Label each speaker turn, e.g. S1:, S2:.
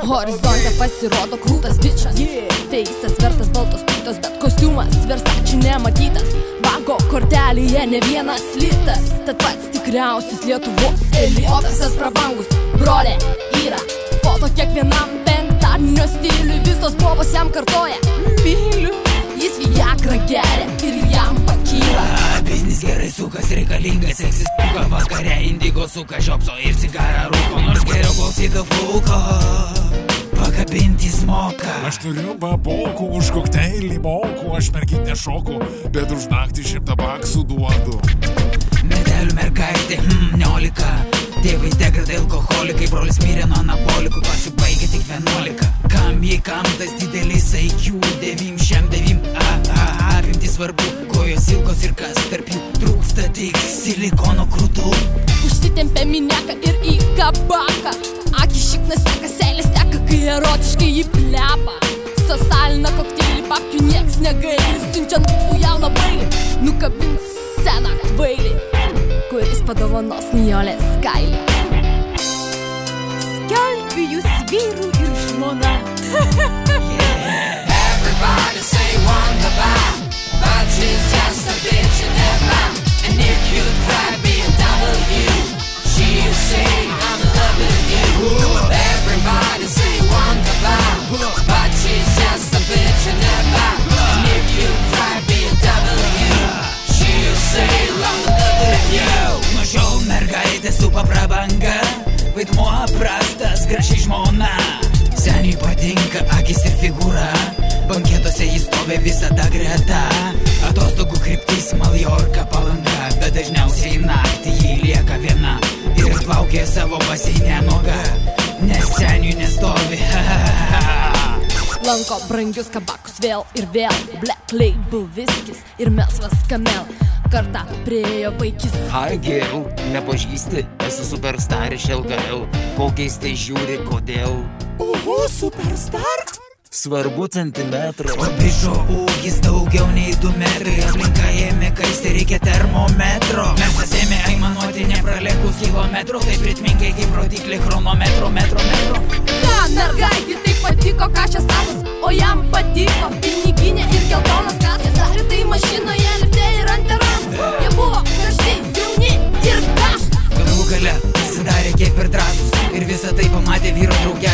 S1: Horizonte pasirodo krūtas bičas, Feisas vertas baltos plytos, bet kostiumas Versace nematytas. Banko kortelėje ne vienas litas, tad pats tikriausias Lietuvos elitas. Ofisas prabangus, brolė yra foto kiekvienam penktadienio stiliui. Visos bobos jam kartoja myliu. Jis Viagra geria ir jam pakyla.
S2: Biznis gerai sukas, reikalingas seksis puka. Vakare indigo suka, žiopso ir cigarą rūko. Nors geriau klausytų pulko, pakabintis moka.
S3: Aš turiu babokų, už kokteilį moku. Aš merginę šoku, bet už naktį 100 baksų duodu.
S2: Medelių mergaitė, neolika. Tėvai degradai alkoholikai, brolis mirė nuo anabolikų. Klasių baigė tik 11. Kam jei kam tas didelis IQ, 9 apimti svarbu. Kojos ilgos ir kas tarp jų, trūksta tik silikono krūtų.
S1: Užsitempė mineka ir į kabaką. Akis šiknas teka, seilės teka, kai erotiškai jį plepa. Sasalina kokteilį, papkių nieks negaili. Siunčiant jauną bailį, nukabins seną kvailį, kuris padovanos Nijolės kailį. Skelbiu jūs vyrų ir žmona.
S2: Everybody say wonderbar, but she's just a bitch in her mouth. And if you try be a W, she'll say I'm loving you. Everybody say wonderbar, but she's just a bitch in her mouth. And if you try be a W, she'll say I'm loving you. Nuo šiol mergaitė supa prabanga, vaidmuo prastas, graži žmona. Seniai patinka akis ir figūra, banketuose jis stovi visada greta. Atostogų kryptis Maljorka, Palanga, bet dažniausiai naktį jį lieka viena ir plaukia savo baseinę nuoga, nes seniui nestovi.
S1: Lanko brangius kabakus vėl ir vėl, Black Label viskis ir melsvas kamel. Kartą priejo vaikis.
S4: Hi girl, nepažįsti, esu superstar iš LKL. Kol keistai žiūri, kodėl?
S3: Superstar?
S4: Svarbu centimetras.
S2: O bišo ūgis daugiau nei 2 metrai. Aplinka ėmė kaisti, reikia termometro. Mesas ėmė aimanuoti nepralekus kilometro. Taip ritmingai kaip rodiklė chronometro, metro.
S1: Ta mergaitė tai patiko kašės tasas, o jam patiko piniginė ir geltonas kasas. Darė tai mašinoje, lifte ir ant terasos. Jie buvo karšti, jauni ir karštas.
S2: Galų gale pasidarė kaip ir drąsus ir visą tai pamatė vyro drauge